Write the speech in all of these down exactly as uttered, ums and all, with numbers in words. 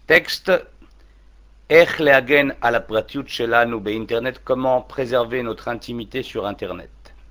טקסט, איך להגן על הפרטיות שלנו באינטרנט, comment préserver notre intimité sur אינטרנט.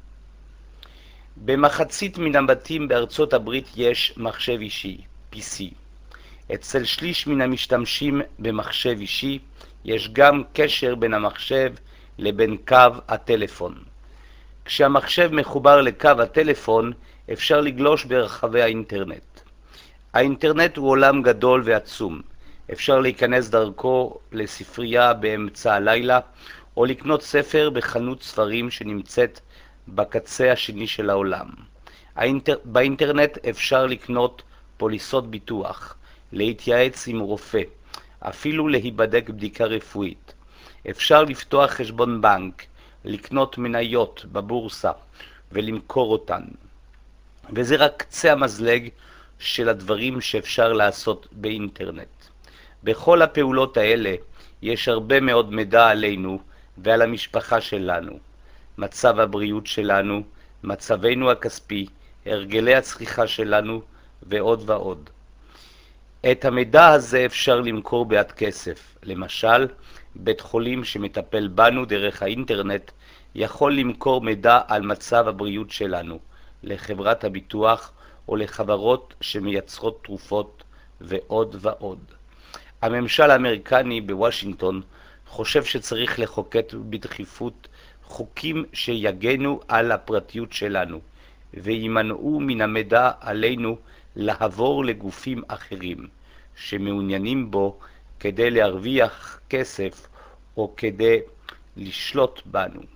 במחצית מן הבתים בארצות הברית יש מחשב אישי, פי סי. אצל שליש מן המשתמשים במחשב אישי יש גם קשר בין המחשב לבין קו הטלפון. כשהמחשב מחובר לקו הטלפון אפשר לגלוש ברחבי האינטרנט. האינטרנט הוא עולם גדול ועצום. אפשר להיכנס דרכו לספרייה באמצע הלילה או לקנות ספר בחנות ספרים שנמצאת בקצה השני של העולם. האינטר... באינטרנט אפשר לקנות פוליסות ביטוח, להתייעץ עם רופא, אפילו להיבדק בדיקה רפואית. אפשר לפתוח חשבון בנק, לקנות מניות בבורסה ולמכור אותן. וזה רק קצה המזלג של הדברים שאפשר לעשות באינטרנט. בכל הפעולות האלה יש הרבה מאוד מידע עלינו ועל המשפחה שלנו, מצב הבריאות שלנו, מצבנו הכספי, הרגלי הצריכה שלנו ועוד ועוד. את המידע הזה אפשר למכור בעד כסף. למשל, בית חולים שמטפל בנו דרך האינטרנט יכול למכור מידע על מצב הבריאות שלנו לחברת הביטוח או לחברות שמייצרות תרופות ועוד ועוד. הממשל האמריקני בוושינגטון חושב שצריך לחוקק בדחיפות חוקים שיגנו על הפרטיות שלנו וימנעו מן המידע עלינו לעבור לגופים אחרים שמעוניינים בו כדי להרוויח כסף או כדי לשלוט בנו.